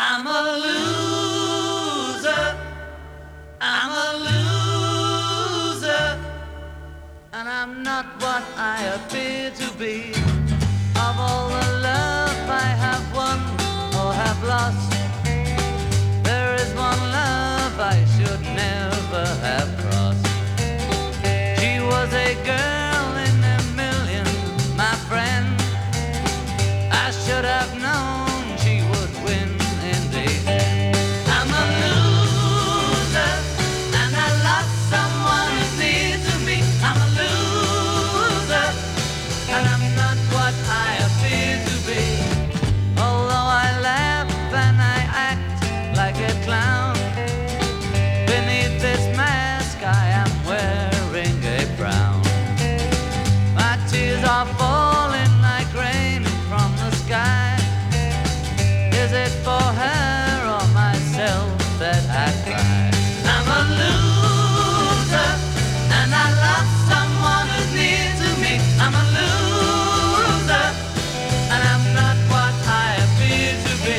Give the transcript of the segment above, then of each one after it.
I'm a loser, I'm a loser, and I'm not what I appear to be. Of all the love I have won or have lost, there is one love I should never have crossed. She was a girl in a million, my friend. I should have known she would win in the end. I'm a loser, and I lost someone who's near to me. I'm a loser, and I'm not what I appear to be. Although I laugh and I act like a clown, beneath this mask I am wearing a frown. My tears are falling like rain from the sky. Is it for her or myself that I cry? I'm a loser, and I lost someone who's near to me. I'm a loser, and I'm not what I appear to be.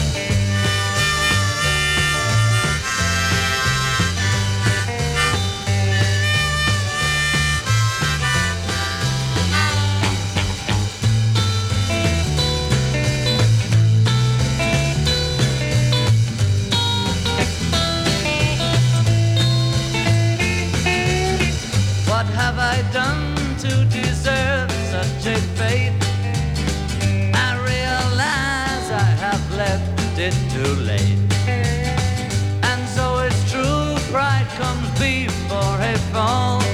What have I done to deserve such a fate? I realize I have left it too late. And so it's true, pride comes before a fall.